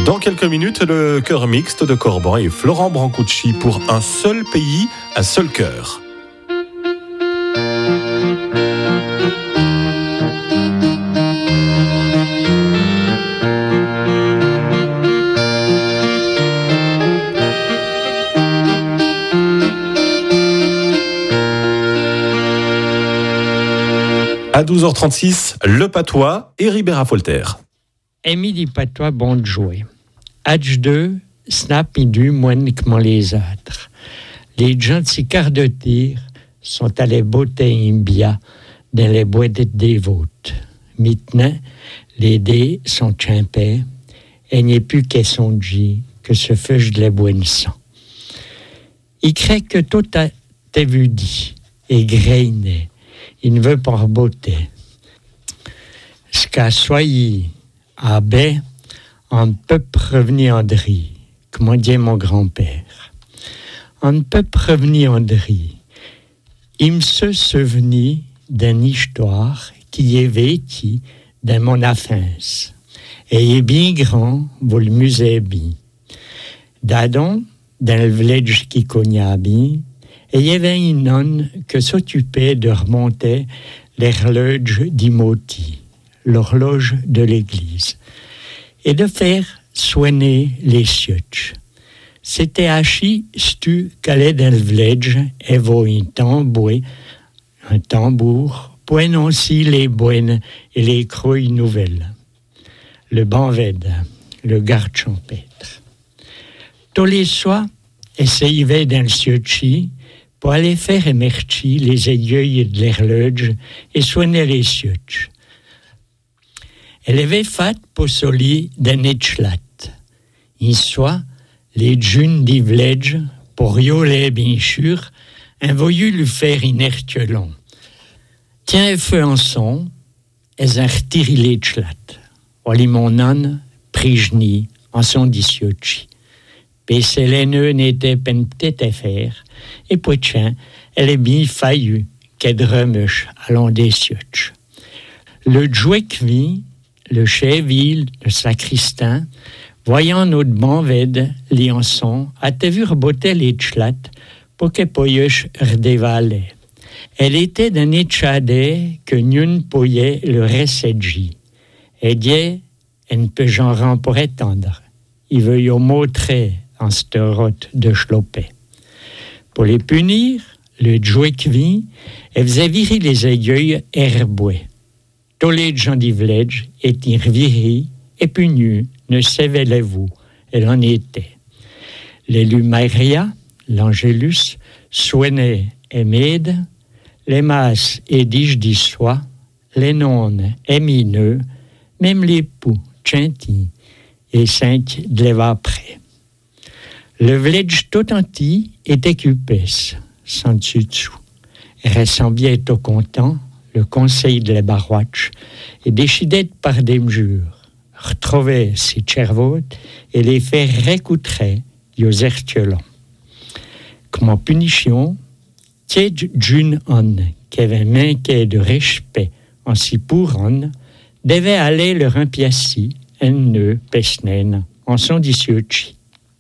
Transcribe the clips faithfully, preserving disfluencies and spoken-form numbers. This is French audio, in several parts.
Dans quelques minutes, le chœur mixte de Corban et Florent Brancucci pour Un seul pays, un seul cœur. À douze heures trente-six, le patois et Ribera Folter. Émile patois bon de jouer. H deux, snap idu moins que les autres. Les gens de quarts de tir sont allés botter un bia dans les boîtes des votes. Maintenant, les dés sont chimpés et il n'y a plus qu'à songer que ce feuge de les bonnes sang. Il crée que tout a été vu dit et grainé. Il ne veut pas rebeauter. Ce qu'a soyé à baie, on ne peut prévenir André, comme dit mon grand-père. On ne peut prévenir André. Il me se souvenir d'une histoire qui est vécue dans mon enfance. Et il est bien grand, vous le musez bien. D'adon, dans le village qui connaît bien, et il y avait une nonne qui s'occupait de remonter l'horloge d'Imoti, l'horloge de l'église, et de faire soigner les siottes. C'était Hachi stu qu'allait dans le village et voit un tambour, un tambour pour annoncer les bonnes et les croix nouvelles. Le banved, le garde champêtre. Tous les soirs, essayait dans le siotchi pour aller faire émerger les aiguilles de l'horloge et soigner les siottes. Elle avait fait pour soli d'un échlat. Une soit, les jeunes du village, pour rioler bien sûr, un voulu lui faire une hertelon. Tiens un feu en son, elles ont retiré l'échlat. Oli mon âne, prijni, en son dissiochi. Pesseleneux n'était pas une petite affaire, et puis tiens, elle est bien faillue, qu'elle remuche à l'on des sioches. Le jouet-qui le chef-ville, le sacristain, voyant notre banved, liançon, a te vu reboter les tchlates pour que poyuche redévalait. Elle était d'un échadé que nul poyait le ressedji. Et dit, elle ne peut j'en rend pour étendre. Il veut y montrer en cette route de chlopé. Pour les punir, le jouet-qui elle faisait virer les aiguilles herbouées. Tous les gens du village étaient revirés et punis, ne savaient-vous, elle en était. L'élu Maria, l'Angélus, soignait et m'aide, les masses et dij d'histoire, les nonnes et mineux, même les poux, chantis, et cinq de l'évapré. Le village tout entier était occupé, sans dessus-dessous. Ressemblait au content, le conseil de la barouache, et décidait par des mesures, retrouver ses cerveaux et les faire récoutrer aux hertelons. Comme en punition, tiède d'une homme qui avait manqué de respect en si pour homme, devait aller leur impiassi, un nœud pesnen, en son dissiochi.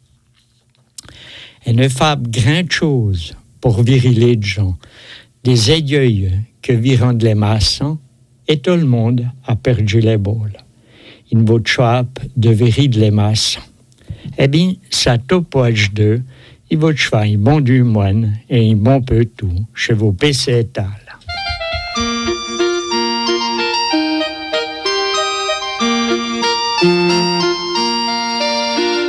Et ne fab grand chose pour virer les gens, des aiguilles que virant les maçons, et tout le monde a perdu les bols. Une bonne chope de virer les maçons. Eh bien, ça topage deux, il va faire un bon du moine et un bon peu tout chez vos P C étal.